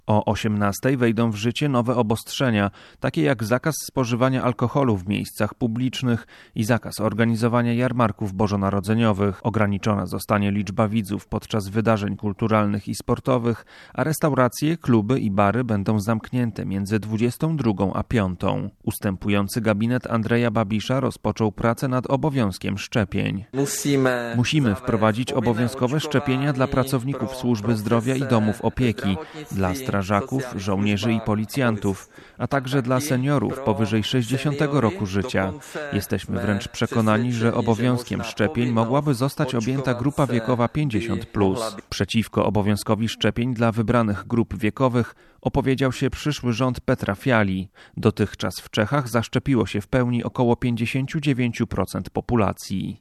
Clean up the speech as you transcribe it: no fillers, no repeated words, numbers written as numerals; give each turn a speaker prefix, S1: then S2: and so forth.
S1: O 18:00 wejdą w życie nowe obostrzenia, takie jak zakaz spożywania alkoholu w miejscach publicznych i zakaz organizowania jarmarków bożonarodzeniowych. Ograniczona zostanie liczba widzów podczas wydarzeń kulturalnych i sportowych, a restauracje, kluby i bary będą zamknięte między 22:00 a 5:00. Ustępujący gabinet Andrzeja Babisza rozpoczął pracę nad obowiązkiem szczepień. Musimy wprowadzić obowiązkowe szczepienia dla pracowników służby zdrowia i domów opieki, dla strażaków, żołnierzy i policjantów, a także dla seniorów powyżej 60 roku życia. Jesteśmy wręcz przekonani, że obowiązkiem szczepień mogłaby zostać objęta grupa wiekowa 50+. Przeciwko obowiązkowi szczepień dla wybranych grup wiekowych opowiedział się przyszły rząd Petra Fiali. Dotychczas w Czechach zaszczepiło się w pełni około 59% populacji.